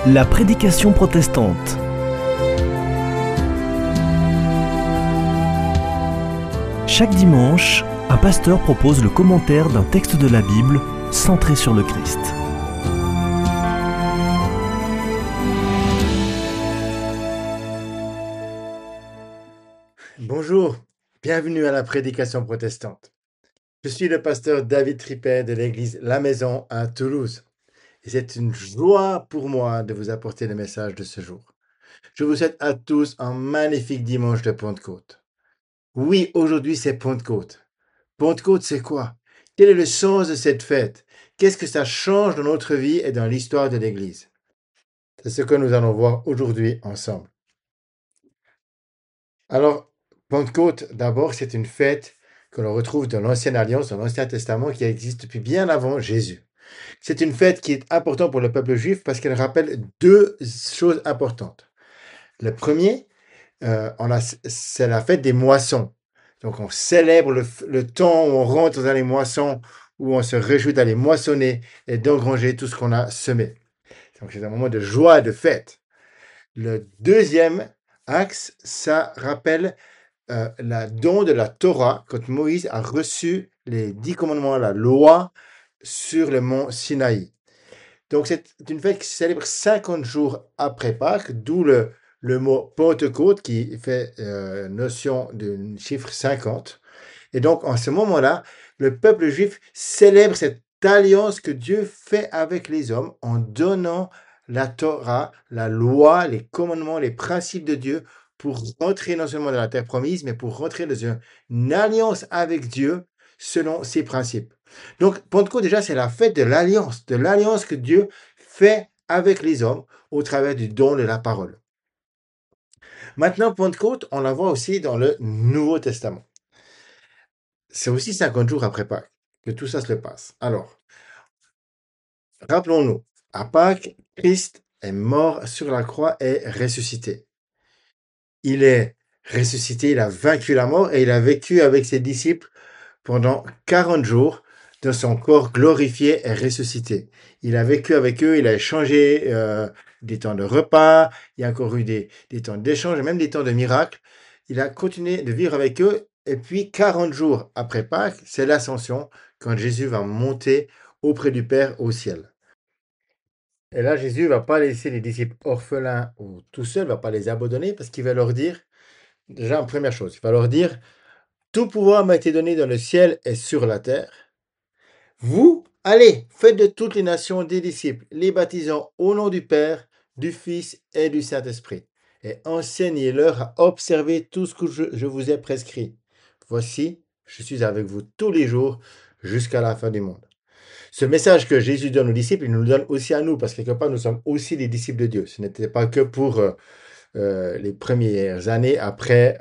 La prédication protestante. Chaque dimanche, un pasteur propose le commentaire d'un texte de la Bible centré sur le Christ. Bonjour, bienvenue à la prédication protestante. Je suis le pasteur David Tripet de l'église La Maison à Toulouse. Et c'est une joie pour moi de vous apporter le message de ce jour. Je vous souhaite à tous un magnifique dimanche de Pentecôte. Oui, aujourd'hui c'est Pentecôte. Pentecôte, c'est quoi? Quel est le sens de cette fête? Qu'est-ce que ça change dans notre vie et dans l'histoire de l'église? C'est ce que nous allons voir aujourd'hui ensemble. Alors, Pentecôte, d'abord, c'est une fête que l'on retrouve dans l'Ancienne Alliance, dans l'Ancien Testament, qui existe depuis bien avant Jésus. C'est une fête qui est importante pour le peuple juif parce qu'elle rappelle deux choses importantes. Le premier, c'est la fête des moissons. Donc, on célèbre le temps où on rentre dans les moissons, où on se réjouit d'aller moissonner et d'engranger tout ce qu'on a semé. Donc, c'est un moment de joie et de fête. Le deuxième axe, ça rappelle la don de la Torah, quand Moïse a reçu les 10 commandements, la loi, sur le mont Sinaï. Donc c'est une fête qui se célèbre 50 jours après Pâques, d'où le mot Pentecôte qui fait notion du chiffre 50. Et donc en ce moment-là, le peuple juif célèbre cette alliance que Dieu fait avec les hommes en donnant la Torah, la loi, les commandements, les principes de Dieu pour rentrer non seulement dans la terre promise, mais pour rentrer dans une alliance avec Dieu selon ses principes. Donc, Pentecôte, déjà, c'est la fête de l'alliance que Dieu fait avec les hommes au travers du don de la parole. Maintenant, Pentecôte, on la voit aussi dans le Nouveau Testament. C'est aussi 50 jours après Pâques que tout ça se passe. Alors, rappelons-nous, à Pâques, Christ est mort sur la croix et ressuscité. Il est ressuscité, il a vaincu la mort et il a vécu avec ses disciples pendant 40 jours dans son corps glorifié et ressuscité. Il a vécu avec eux, il a échangé des temps de repas, il y a encore eu des temps d'échange, même des temps de miracles. Il a continué de vivre avec eux et puis 40 jours après Pâques, c'est l'ascension quand Jésus va monter auprès du Père au ciel. Et là, Jésus ne va pas laisser les disciples orphelins ou tout seuls, ne va pas les abandonner parce qu'il va leur dire, déjà, première chose, il va leur dire, tout pouvoir m'a été donné dans le ciel et sur la terre. Vous, allez, faites de toutes les nations des disciples, les baptisant au nom du Père, du Fils et du Saint-Esprit, et enseignez-leur à observer tout ce que je vous ai prescrit. Voici, je suis avec vous tous les jours jusqu'à la fin du monde. Ce message que Jésus donne aux disciples, il nous le donne aussi à nous, parce que quelque part, nous sommes aussi des disciples de Dieu. Ce n'était pas que pour les premières années après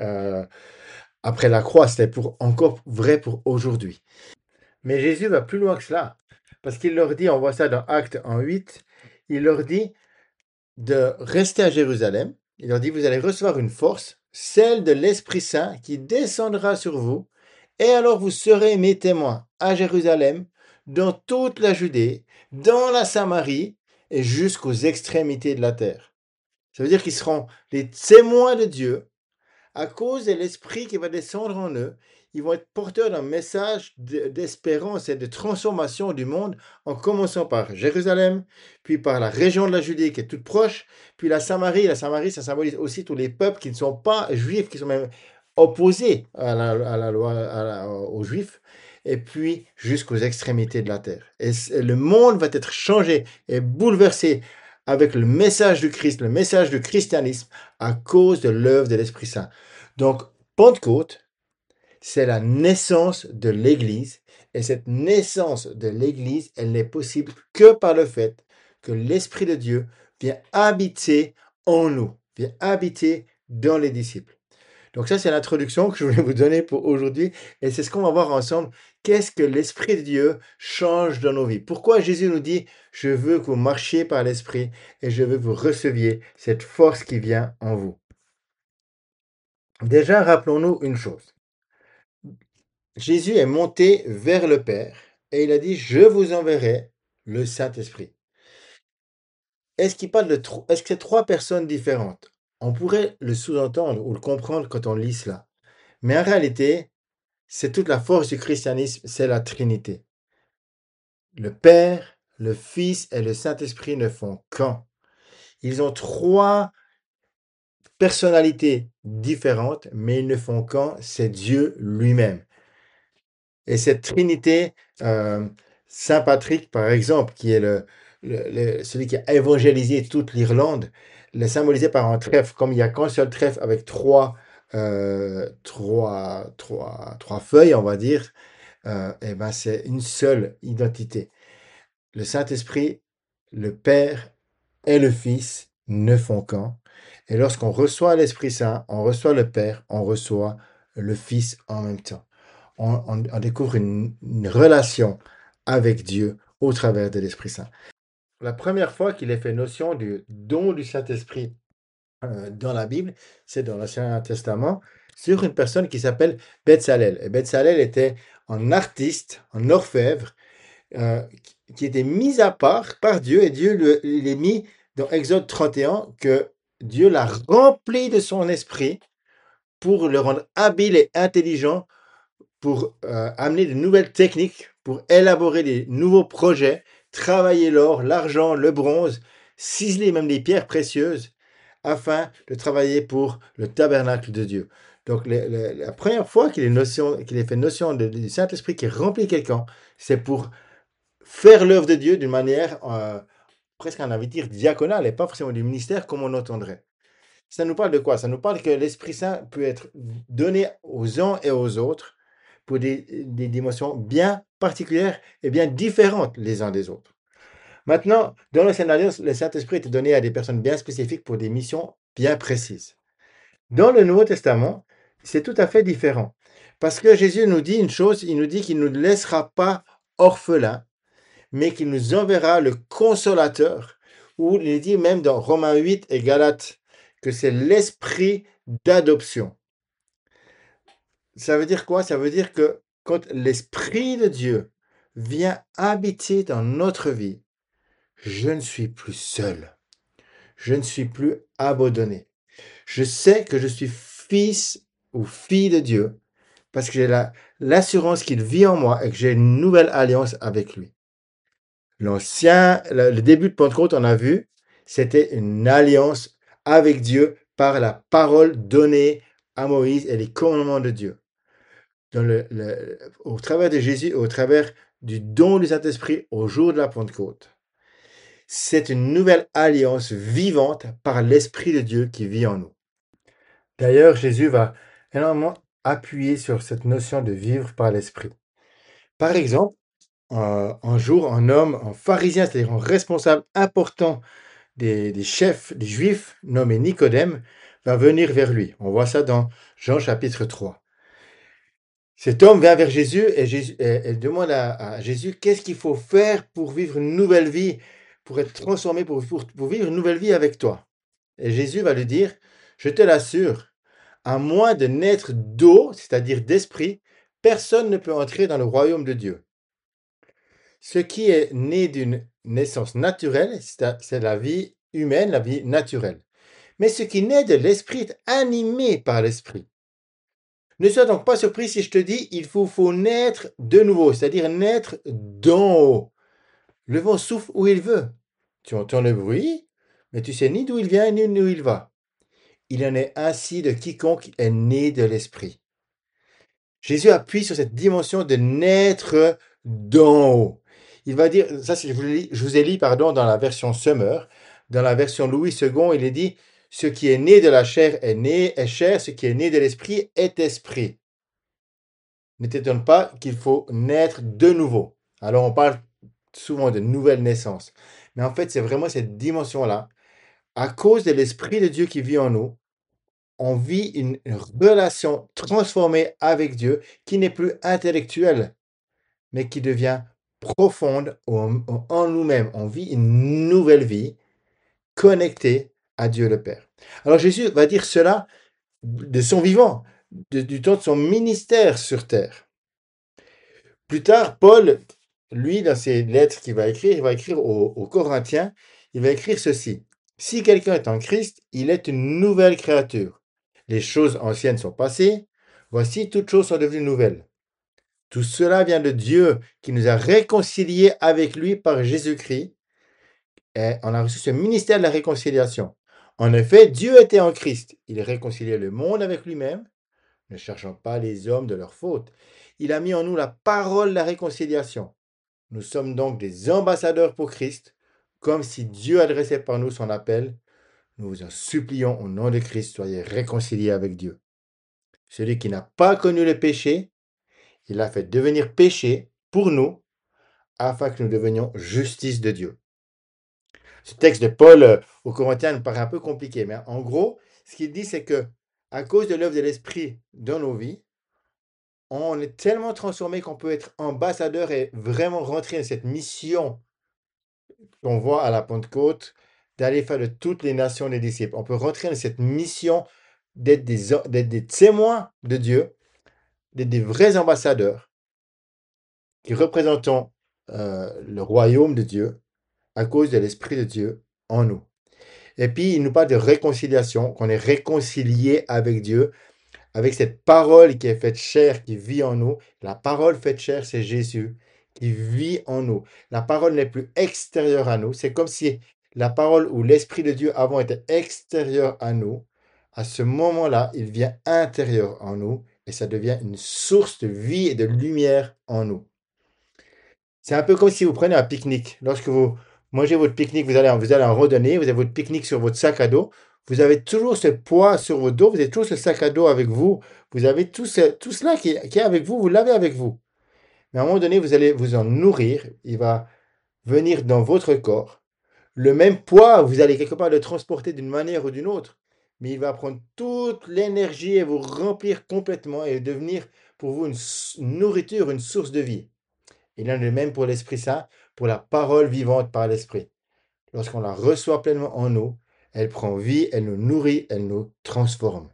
la croix, c'était encore vrai pour aujourd'hui. Mais Jésus va plus loin que cela, parce qu'il leur dit, on voit ça dans Actes 1:8, il leur dit de rester à Jérusalem. Il leur dit, vous allez recevoir une force, celle de l'Esprit Saint qui descendra sur vous, et alors vous serez mes témoins à Jérusalem, dans toute la Judée, dans la Samarie et jusqu'aux extrémités de la terre. Ça veut dire qu'ils seront les témoins de Dieu à cause de l'Esprit qui va descendre en eux. Ils vont être porteurs d'un message d'espérance et de transformation du monde, en commençant par Jérusalem, puis par la région de la Judée qui est toute proche, puis la Samarie. La Samarie, ça symbolise aussi tous les peuples qui ne sont pas juifs, qui sont même opposés à la loi, aux juifs, et puis jusqu'aux extrémités de la terre. Et le monde va être changé et bouleversé avec le message du Christ, le message du christianisme, à cause de l'œuvre de l'Esprit Saint. Donc, Pentecôte, c'est la naissance de l'Église. Et cette naissance de l'Église, elle n'est possible que par le fait que l'Esprit de Dieu vient habiter en nous, vient habiter dans les disciples. Donc ça, c'est l'introduction que je voulais vous donner pour aujourd'hui. Et c'est ce qu'on va voir ensemble. Qu'est-ce que l'Esprit de Dieu change dans nos vies? Pourquoi Jésus nous dit, je veux que vous marchiez par l'Esprit et je veux que vous receviez cette force qui vient en vous? Déjà, rappelons-nous une chose. Jésus est monté vers le Père et il a dit, je vous enverrai le Saint-Esprit. est-ce qu'il parle est-ce que c'est trois personnes différentes? On pourrait le sous-entendre ou le comprendre quand on lit cela. Mais en réalité, c'est toute la force du christianisme, c'est la Trinité. Le Père, le Fils et le Saint-Esprit ne font qu'un. Ils ont trois personnalités différentes, mais ils ne font qu'un, c'est Dieu lui-même. Et cette Trinité, Saint Patrick, par exemple, qui est celui qui a évangélisé toute l'Irlande, le symbolisé par un trèfle. Comme il n'y a qu'un seul trèfle avec trois feuilles, on va dire, et ben c'est une seule identité. Le Saint-Esprit, le Père et le Fils ne font qu'un. Et lorsqu'on reçoit l'Esprit Saint, on reçoit le Père, on reçoit le Fils en même temps. On découvre une relation avec Dieu au travers de l'Esprit Saint. La première fois qu'il est fait notion du don du Saint-Esprit dans la Bible, c'est dans l'Ancien Testament, sur une personne qui s'appelle Bezalel. Et Bezalel était un artiste, un orfèvre, qui était mis à part par Dieu, et Dieu il est mis dans Exode 31 que Dieu l'a rempli de son esprit pour le rendre habile et intelligent, pour amener de nouvelles techniques, pour élaborer des nouveaux projets, travailler l'or, l'argent, le bronze, ciseler même des pierres précieuses, afin de travailler pour le tabernacle de Dieu. Donc la première fois qu'il est fait notion du Saint-Esprit qui remplit quelqu'un, c'est pour faire l'œuvre de Dieu d'une manière presque, on envie de dire, diaconale, et pas forcément du ministère comme on entendrait. Ça nous parle de quoi? Ça nous parle que l'Esprit Saint peut être donné aux uns et aux autres pour des dimensions bien particulières et bien différentes les uns des autres. Maintenant, dans l'Ancienne Alliance, le Saint-Esprit était donné à des personnes bien spécifiques pour des missions bien précises. Dans le Nouveau Testament, c'est tout à fait différent. Parce que Jésus nous dit une chose, il nous dit qu'il ne nous laissera pas orphelins, mais qu'il nous enverra le consolateur, ou il dit même dans Romains 8 et Galates que c'est l'esprit d'adoption. Ça veut dire quoi? Ça veut dire que quand l'Esprit de Dieu vient habiter dans notre vie, je ne suis plus seul. Je ne suis plus abandonné. Je sais que je suis fils ou fille de Dieu parce que j'ai l'assurance qu'il vit en moi et que j'ai une nouvelle alliance avec lui. Le début de Pentecôte, on a vu, c'était une alliance avec Dieu par la parole donnée à Moïse et les commandements de Dieu. Au travers de Jésus, au travers du don du Saint-Esprit au jour de la Pentecôte, c'est une nouvelle alliance vivante par l'Esprit de Dieu qui vit en nous. D'ailleurs, Jésus va énormément appuyer sur cette notion de vivre par l'Esprit. Par exemple, un jour, un pharisien, c'est-à-dire un responsable important des chefs, des Juifs, nommé Nicodème, va venir vers lui. On voit ça dans Jean chapitre 3. Cet homme vient vers Jésus et demande à Jésus qu'est-ce qu'il faut faire pour vivre une nouvelle vie, pour être transformé, pour vivre une nouvelle vie avec toi. Et Jésus va lui dire, je te l'assure, à moins de naître d'eau, c'est-à-dire d'esprit, personne ne peut entrer dans le royaume de Dieu. Ce qui est né d'une naissance naturelle, c'est la vie humaine, la vie naturelle. Mais ce qui naît de l'esprit est animé par l'esprit. Ne sois donc pas surpris si je te dis, il faut naître de nouveau, c'est-à-dire naître d'en haut. Le vent souffle où il veut. Tu entends le bruit, mais tu sais ni d'où il vient ni où il va. Il en est ainsi de quiconque est né de l'esprit. Jésus appuie sur cette dimension de naître d'en haut. Il va dire, ça je vous ai lu dans la version Summer, dans la version Louis II, il est dit, ce qui est né de la chair est chair, ce qui est né de l'esprit est esprit. Ne t'étonne pas qu'il faut naître de nouveau. Alors on parle souvent de nouvelle naissance. Mais en fait, c'est vraiment cette dimension-là. À cause de l'Esprit de Dieu qui vit en nous, on vit une relation transformée avec Dieu qui n'est plus intellectuelle, mais qui devient profonde en nous-mêmes. On vit une nouvelle vie connectée à Dieu le Père. Alors Jésus va dire cela de son vivant, du temps de son ministère sur terre. Plus tard, Paul, lui, dans ses lettres qu'il va écrire, il va écrire aux Corinthiens, il va écrire ceci. Si quelqu'un est en Christ, il est une nouvelle créature. Les choses anciennes sont passées, voici toutes choses sont devenues nouvelles. Tout cela vient de Dieu qui nous a réconciliés avec lui par Jésus-Christ. Et on a reçu ce ministère de la réconciliation. En effet, Dieu était en Christ. Il réconciliait le monde avec lui-même, ne cherchant pas les hommes de leurs fautes. Il a mis en nous la parole de la réconciliation. Nous sommes donc des ambassadeurs pour Christ, comme si Dieu adressait par nous son appel. Nous vous en supplions au nom de Christ, soyez réconciliés avec Dieu. Celui qui n'a pas connu le péché, il l'a fait devenir péché pour nous, afin que nous devenions justice de Dieu. Ce texte de Paul aux Corinthiens nous paraît un peu compliqué, mais en gros, ce qu'il dit, c'est que à cause de l'œuvre de l'Esprit dans nos vies, on est tellement transformé qu'on peut être ambassadeur et vraiment rentrer dans cette mission qu'on voit à la Pentecôte, d'aller faire de toutes les nations des disciples. On peut rentrer dans cette mission d'être des témoins de Dieu, d'être des vrais ambassadeurs qui représentons le royaume de Dieu à cause de l'Esprit de Dieu en nous. Et puis, il nous parle de réconciliation, qu'on est réconcilié avec Dieu, avec cette parole qui est faite chair, qui vit en nous. La parole faite chair, c'est Jésus qui vit en nous. La parole n'est plus extérieure à nous. C'est comme si la parole ou l'Esprit de Dieu avant était extérieur à nous. À ce moment-là, il vient intérieur en nous et ça devient une source de vie et de lumière en nous. C'est un peu comme si vous prenez un pique-nique. Lorsque vous mangez votre pique-nique, vous allez en randonnée, vous avez votre pique-nique sur votre sac à dos. Vous avez toujours ce poids sur votre dos, vous avez toujours ce sac à dos avec vous. Vous avez tout cela qui est avec vous, vous l'avez avec vous. Mais à un moment donné, vous allez vous en nourrir. Il va venir dans votre corps. Le même poids, vous allez quelque part le transporter d'une manière ou d'une autre. Mais il va prendre toute l'énergie et vous remplir complètement et devenir pour vous une nourriture, une source de vie. Il en est de même pour l'Esprit Saint, pour la parole vivante par l'Esprit. Lorsqu'on la reçoit pleinement en nous, elle prend vie, elle nous nourrit, elle nous transforme.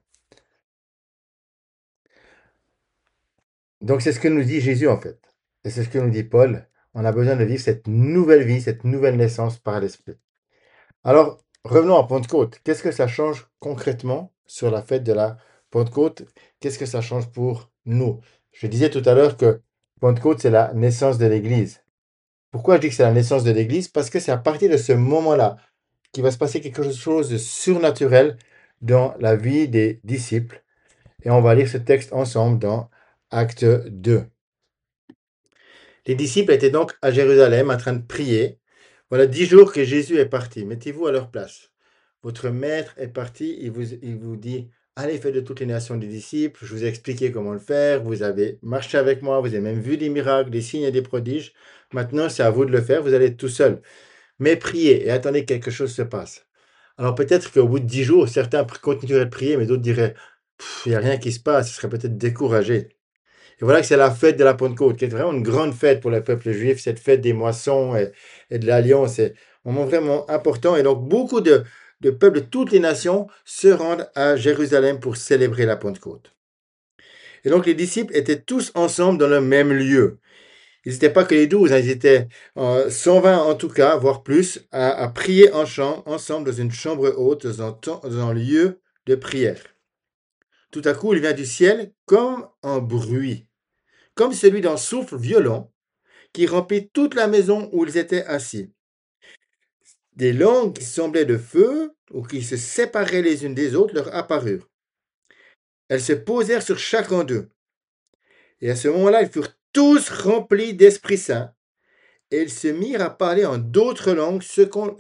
Donc c'est ce que nous dit Jésus en fait. Et c'est ce que nous dit Paul. On a besoin de vivre cette nouvelle vie, cette nouvelle naissance par l'Esprit. Alors, revenons à Pentecôte. Qu'est-ce que ça change concrètement sur la fête de la Pentecôte? Qu'est-ce que ça change pour nous? Je disais tout à l'heure que Pentecôte, c'est la naissance de l'Église. Pourquoi je dis que c'est la naissance de l'Église? Parce que c'est à partir de ce moment-là qu'il va se passer quelque chose de surnaturel dans la vie des disciples. Et on va lire ce texte ensemble dans Acte 2. Les disciples étaient donc à Jérusalem en train de prier. Voilà 10 jours que Jésus est parti. Mettez-vous à leur place. Votre maître est parti, il vous dit, allez, faites de toutes les nations des disciples, je vous ai expliqué comment le faire, vous avez marché avec moi, vous avez même vu des miracles, des signes et des prodiges. Maintenant, c'est à vous de le faire, vous allez être tout seul. Mais priez et attendez que quelque chose se passe. Alors peut-être qu'au bout de 10 jours, certains continueraient de prier, mais d'autres diraient, il n'y a rien qui se passe, ils seraient peut-être découragés. Et voilà que c'est la fête de la Pentecôte, qui est vraiment une grande fête pour le peuple juif, cette fête des moissons et de l'alliance. C'est un moment vraiment important. Et donc, beaucoup de peuples de toutes les nations se rendent à Jérusalem pour célébrer la Pentecôte. Et donc, les disciples étaient tous ensemble dans le même lieu. Ils n'étaient pas que les 12, ils étaient 120 en tout cas, voire plus, à prier ensemble dans une chambre haute, dans un lieu de prière. Tout à coup, il vient du ciel comme un bruit, comme celui d'un souffle violent qui remplit toute la maison où ils étaient assis. Des langues qui semblaient de feu ou qui se séparaient les unes des autres leur apparurent. Elles se posèrent sur chacun d'eux. Et à ce moment-là, ils furent tous remplis d'Esprit Saint et ils se mirent à parler en d'autres langues selon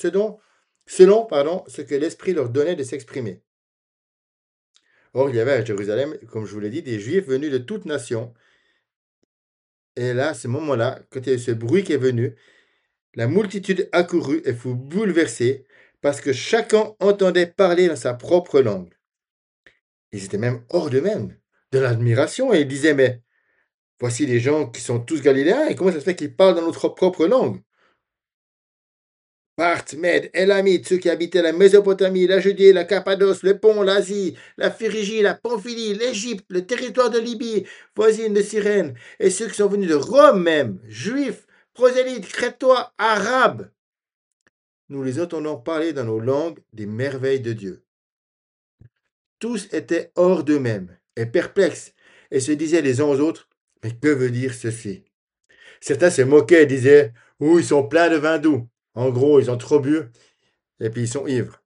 ce que l'Esprit leur donnait de s'exprimer. Or, il y avait à Jérusalem, comme je vous l'ai dit, des Juifs venus de toute nation. Et là, à ce moment-là, quand il y a eu ce bruit qui est venu, la multitude accourut et fut bouleversée parce que chacun entendait parler dans sa propre langue. Ils étaient même hors d'eux-mêmes, de l'admiration, et ils disaient, mais voici les gens qui sont tous galiléens, et comment ça se fait qu'ils parlent dans notre propre langue? Parthes, Mèdes, Élamites, ceux qui habitaient la Mésopotamie, la Judée, la Cappadoce, le Pont, l'Asie, la Phrygie, la Pamphylie, l'Égypte, le territoire de Libye, voisine de Cyrène, et ceux qui sont venus de Rome même, juifs, prosélytes, crétois, arabes. nous les entendons parler dans nos langues des merveilles de Dieu. Tous étaient hors d'eux-mêmes et perplexes et se disaient les uns aux autres, mais que veut dire ceci? Certains se moquaient et disaient, ouh, ils sont pleins de vin doux. En gros, ils ont trop bu et puis ils sont ivres.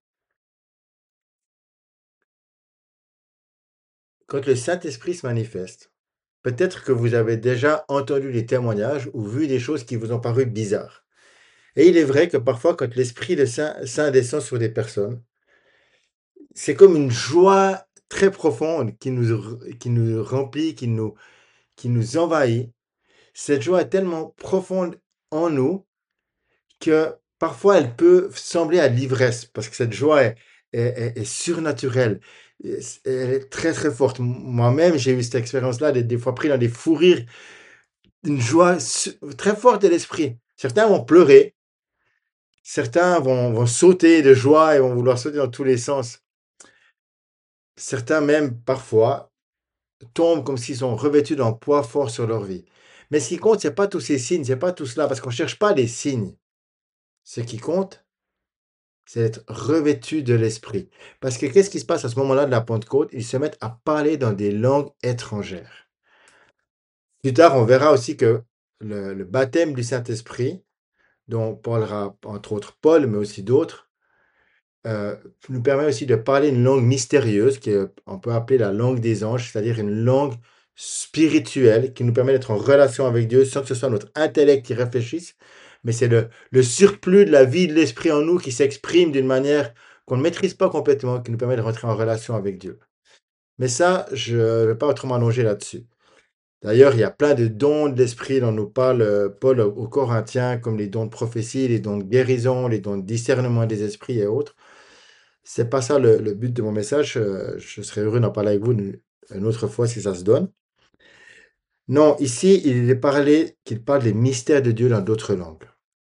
Quand le Saint-Esprit se manifeste, peut-être que vous avez déjà entendu des témoignages ou vu des choses qui vous ont paru bizarres. Et il est vrai que parfois, quand l'Esprit de Saint descend sur des personnes, c'est comme une joie très profonde qui nous remplit, qui nous envahit. Cette joie est tellement profonde en nous que parfois elle peut sembler à l'ivresse, parce que cette joie est surnaturelle. Elle est très très forte. Moi-même, j'ai eu cette expérience-là, des fois pris dans des fous rires, une joie très forte de l'esprit. Certains vont pleurer, certains vont sauter de joie et vont vouloir sauter dans tous les sens. Certains même, parfois, tombent comme s'ils sont revêtus d'un poids fort sur leur vie. Mais ce qui compte, c'est pas tous ces signes, c'est pas tout cela, parce qu'on cherche pas des signes. Ce qui compte, c'est d'être revêtu de l'esprit. Parce que qu'est-ce qui se passe à ce moment-là de la Pentecôte? Ils se mettent à parler dans des langues étrangères. Plus tard, on verra aussi que le baptême du Saint-Esprit, dont parlera entre autres Paul, mais aussi d'autres, euh, nous permet aussi de parler une langue mystérieuse, qu'on peut appeler la langue des anges, c'est-à-dire une langue spirituelle qui nous permet d'être en relation avec Dieu sans que ce soit notre intellect qui réfléchisse, mais c'est le surplus de la vie de l'esprit en nous qui s'exprime d'une manière qu'on ne maîtrise pas complètement, qui nous permet de rentrer en relation avec Dieu. Mais ça, je ne vais pas autrement allonger là-dessus. D'ailleurs, il y a plein de dons de l'esprit dont nous parle Paul aux Corinthiens, comme les dons de prophétie, les dons de guérison, les dons de discernement des esprits et autres. C'est pas ça le but de mon message. Je serais heureux d'en parler avec vous une autre fois si ça se donne. Non, ici, il est parlé qu'il parle des mystères de Dieu dans d'autres langues.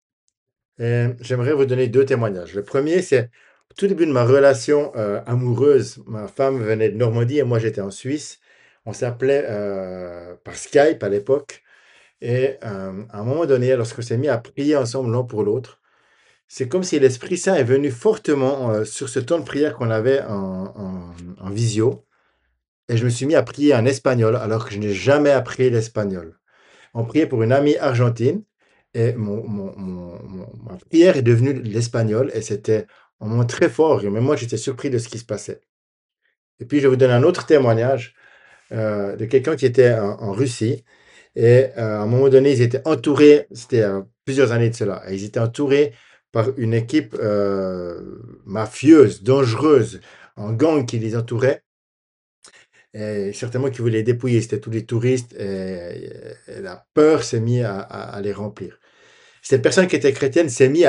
Et j'aimerais vous donner deux témoignages. Le premier, c'est au tout début de ma relation amoureuse. Ma femme venait de Normandie et moi j'étais en Suisse. On s'appelait par Skype à l'époque. Et à un moment donné, lorsqu'on s'est mis à prier ensemble l'un pour l'autre, c'est comme si l'Esprit Saint est venu fortement sur ce temps de prière qu'on avait en visio. Et je me suis mis à prier en espagnol alors que je n'ai jamais appris l'espagnol. On priait pour une amie argentine et ma prière est devenue l'espagnol et c'était un moment très fort. Et même moi, j'étais surpris de ce qui se passait. Et puis, je vous donne un autre témoignage de quelqu'un qui était en Russie. Et à un moment donné, ils étaient entourés, c'était plusieurs années de cela, et ils étaient entourés par une équipe mafieuse, dangereuse, en gang qui les entourait, et certainement qui voulait les dépouiller. C'était tous les touristes, et la peur s'est mise à les remplir. Cette personne qui était chrétienne s'est mise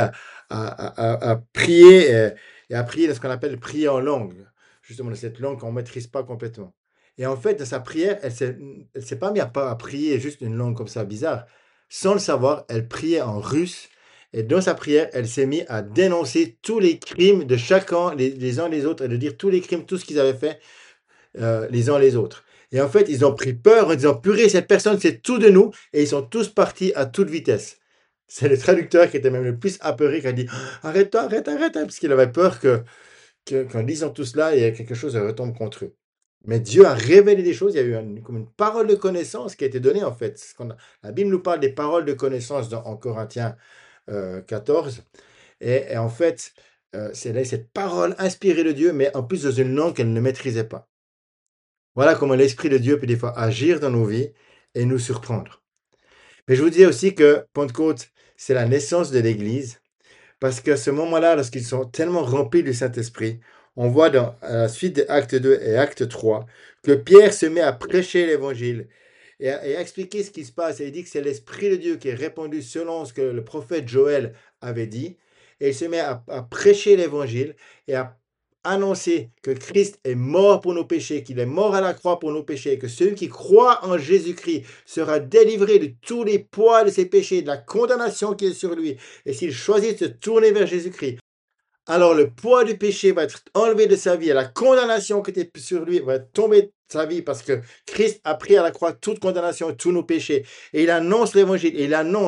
à prier, et à prier dans ce qu'on appelle prier en langue, justement dans cette langue qu'on ne maîtrise pas complètement. Et en fait, dans sa prière, elle s'est pas mise à prier juste une langue comme ça bizarre. Sans le savoir, elle priait en russe. Et dans sa prière, elle s'est mise à dénoncer tous les crimes de chacun, les uns les autres, et de dire tous les crimes, tout ce qu'ils avaient fait les uns les autres. Et en fait, ils ont pris peur en disant, purée, cette personne, c'est tout de nous. Et ils sont tous partis à toute vitesse. C'est le traducteur qui était même le plus apeuré, qui a dit, arrête-toi, arrête, arrête, parce qu'il avait peur qu'en disant tout cela, il y ait quelque chose qui retombe contre eux. Mais Dieu a révélé des choses, il y a eu comme une parole de connaissance qui a été donnée en fait. La Bible nous parle des paroles de connaissance en Corinthiens 14. Et en fait, c'est là cette parole inspirée de Dieu, mais en plus dans une langue qu'elle ne maîtrisait pas. Voilà comment l'Esprit de Dieu peut des fois agir dans nos vies et nous surprendre. Mais je vous dis aussi que Pentecôte, c'est la naissance de l'Église. Parce qu'à ce moment-là, lorsqu'ils sont tellement remplis du Saint-Esprit, on voit à la suite des Actes 2 et Actes 3 que Pierre se met à prêcher l'Évangile et à expliquer ce qui se passe. Et il dit que c'est l'Esprit de Dieu qui est répandu selon ce que le prophète Joël avait dit. Et il se met à prêcher l'Évangile et à annoncer que Christ est mort pour nos péchés, qu'il est mort à la croix pour nos péchés, et que celui qui croit en Jésus-Christ sera délivré de tous les poids de ses péchés, de la condamnation qui est sur lui. Et s'il choisit de se tourner vers Jésus-Christ, alors le poids du péché va être enlevé de sa vie et la condamnation qui était sur lui va tomber de sa vie parce que Christ a pris à la croix toute condamnation et tous nos péchés. Et il annonce l'évangile et il annonce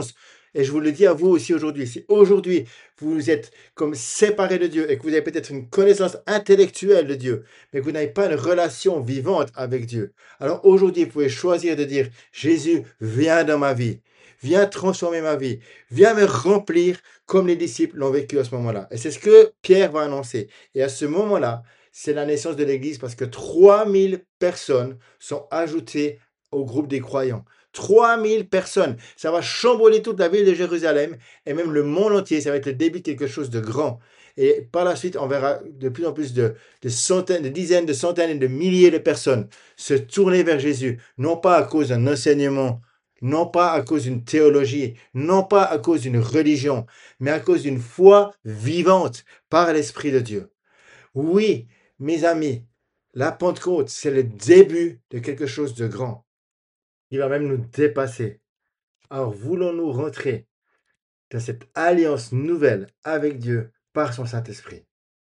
Et je vous le dis à vous aussi aujourd'hui, si aujourd'hui vous êtes comme séparés de Dieu et que vous avez peut-être une connaissance intellectuelle de Dieu, mais que vous n'avez pas une relation vivante avec Dieu, alors aujourd'hui vous pouvez choisir de dire, Jésus, viens dans ma vie, viens transformer ma vie, viens me remplir comme les disciples l'ont vécu à ce moment-là. Et c'est ce que Pierre va annoncer. Et à ce moment-là, c'est la naissance de l'Église parce que 3000 personnes sont ajoutées au groupe des croyants. 3000 personnes. Ça va chambouler toute la ville de Jérusalem et même le monde entier. Ça va être le début de quelque chose de grand. Et par la suite, on verra de plus en plus de centaines, de dizaines, de centaines et de milliers de personnes se tourner vers Jésus, non pas à cause d'un enseignement, non pas à cause d'une théologie, non pas à cause d'une religion, mais à cause d'une foi vivante par l'Esprit de Dieu. Oui, mes amis, la Pentecôte, c'est le début de quelque chose de grand. Il va même nous dépasser. Alors, voulons-nous rentrer dans cette alliance nouvelle avec Dieu par son Saint-Esprit?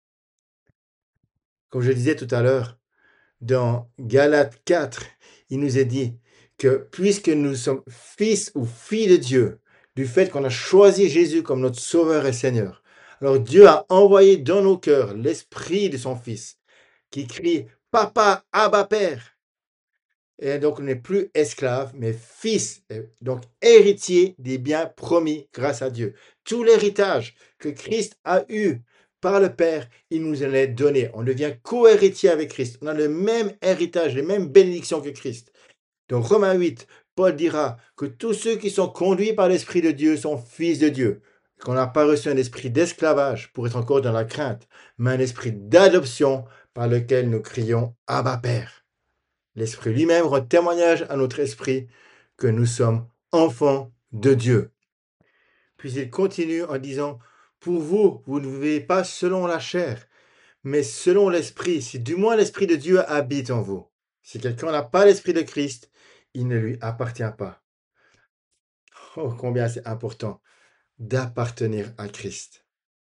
Comme je disais tout à l'heure, dans Galates 4, il nous est dit que puisque nous sommes fils ou filles de Dieu, du fait qu'on a choisi Jésus comme notre Sauveur et Seigneur, alors Dieu a envoyé dans nos cœurs l'Esprit de son Fils qui crie « Papa, Abba, Père ». Et donc, on n'est plus esclave, mais fils, donc héritier des biens promis grâce à Dieu. Tout l'héritage que Christ a eu par le Père, il nous en est donné. On devient co-héritier avec Christ. On a le même héritage, les mêmes bénédictions que Christ. Dans Romains 8, Paul dira que tous ceux qui sont conduits par l'Esprit de Dieu sont fils de Dieu. Qu'on n'a pas reçu un esprit d'esclavage pour être encore dans la crainte, mais un esprit d'adoption par lequel nous crions « Abba, Père ». L'Esprit lui-même rend témoignage à notre esprit que nous sommes enfants de Dieu. Puis il continue en disant, pour vous, vous ne vivez pas selon la chair, mais selon l'Esprit, si du moins l'Esprit de Dieu habite en vous. Si quelqu'un n'a pas l'Esprit de Christ, il ne lui appartient pas. Oh, combien c'est important d'appartenir à Christ,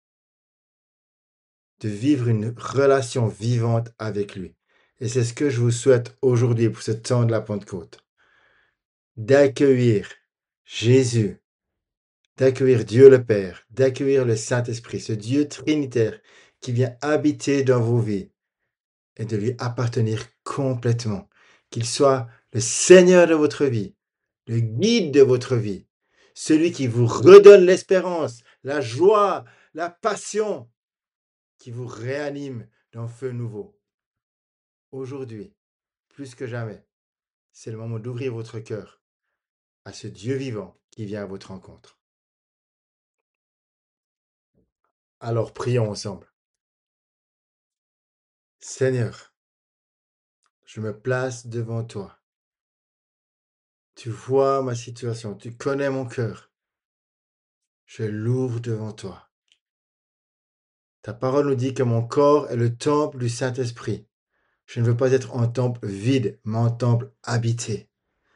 de vivre une relation vivante avec lui. Et c'est ce que je vous souhaite aujourd'hui pour ce temps de la Pentecôte. D'accueillir Jésus, d'accueillir Dieu le Père, d'accueillir le Saint-Esprit, ce Dieu trinitaire qui vient habiter dans vos vies et de lui appartenir complètement. Qu'il soit le Seigneur de votre vie, le guide de votre vie, celui qui vous redonne l'espérance, la joie, la passion, qui vous réanime d'un feu nouveau. Aujourd'hui, plus que jamais, c'est le moment d'ouvrir votre cœur à ce Dieu vivant qui vient à votre rencontre. Alors prions ensemble. Seigneur, je me place devant toi. Tu vois ma situation, tu connais mon cœur. Je l'ouvre devant toi. Ta parole nous dit que mon corps est le temple du Saint-Esprit. Je ne veux pas être un temple vide, mais un temple habité.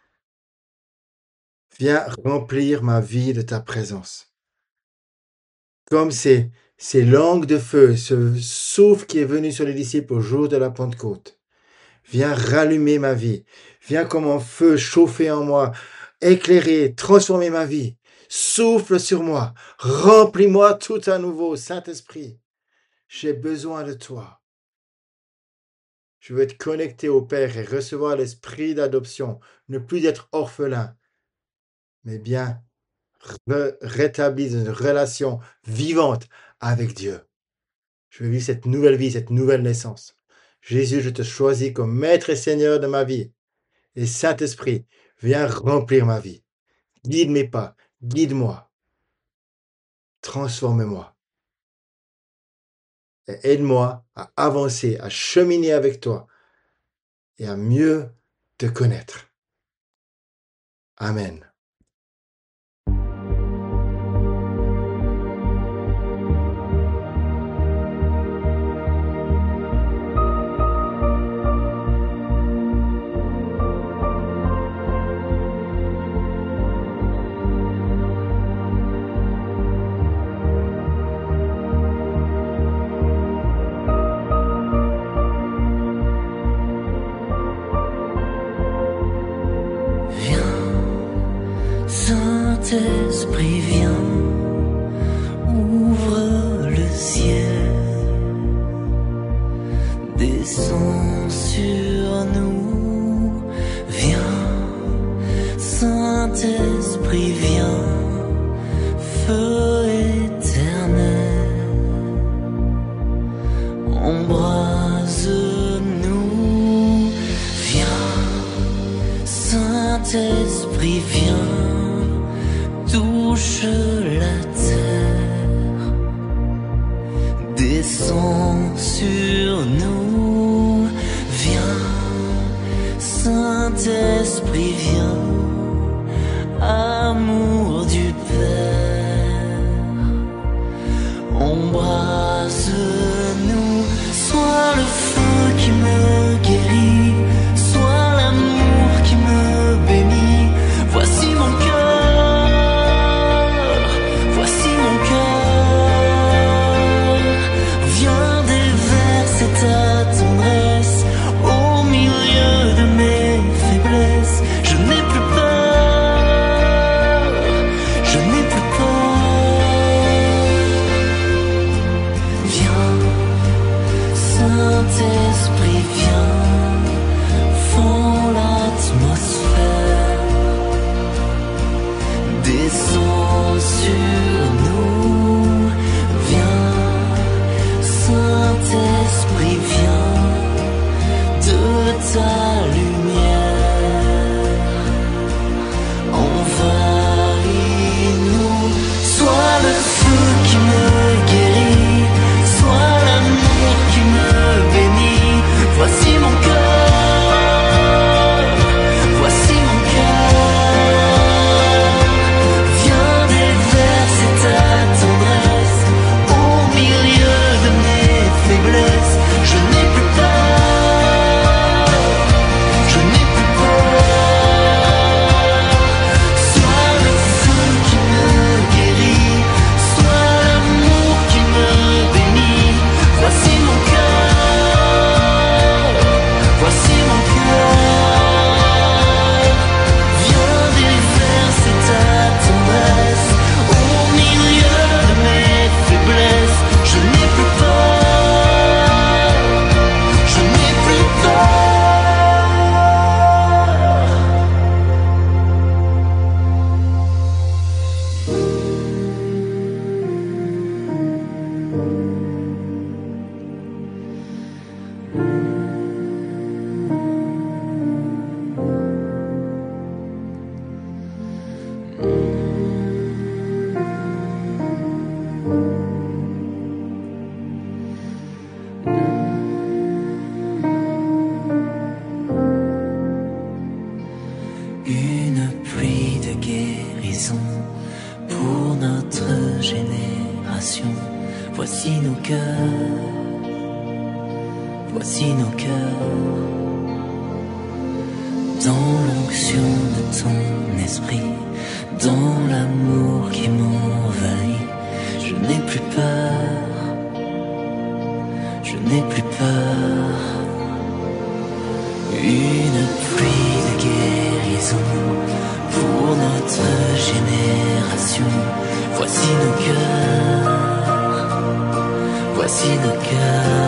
Viens remplir ma vie de ta présence. Comme ces langues de feu, ce souffle qui est venu sur les disciples au jour de la Pentecôte. Viens rallumer ma vie. Viens comme un feu chauffer en moi, éclairer, transformer ma vie. Souffle sur moi. Remplis-moi tout à nouveau, Saint-Esprit. J'ai besoin de toi. Je veux être connecté au Père et recevoir l'esprit d'adoption. Ne plus être orphelin, mais bien rétablir une relation vivante avec Dieu. Je veux vivre cette nouvelle vie, cette nouvelle naissance. Jésus, je te choisis comme maître et seigneur de ma vie. Et Saint-Esprit, viens remplir ma vie. Guide mes pas, guide-moi. Transforme-moi. Et aide-moi à avancer, à cheminer avec toi et à mieux te connaître. Amen. Saint-Esprit, viens, ouvre le ciel, descends sur nous, viens, Saint-Esprit, viens, feu éternel, embrase-nous, viens, Saint-Esprit, viens, touche la terre, descends sur nous, viens, Saint-Esprit, viens, amour du Père, embrase-nous, sois le feu qui me guérit, sois l'amour qui me bénit, voici mon cœur. Saint-Esprit, viens, fends l'atmosphère, descends sur nous, viens, Saint-Esprit, viens, de ta lumière, envahis-nous, sois le feu qui me guérit, sois l'amour qui me bénit, voici mon cœur, voici mon cœur, viens déverser ta tendresse, au milieu de mes faiblesses, je n'ai plus peur, je n'ai plus peur, sois le feu qui me guérit, sois l'amour qui me bénit, voici mon cœur, voici mon cœur, viens déverser ta tendresse, au milieu de mes faiblesses, je n'ai plus peur, je n'ai plus peur. Une pluie de guérison pour notre génération. Voici nos cœurs, voici nos cœurs. Dans l'onction de ton esprit, dans l'amour qui m'envahit, je n'ai plus peur, je n'ai plus peur. Une pluie de guérison pour notre génération. Voici nos cœurs, voici nos cœurs.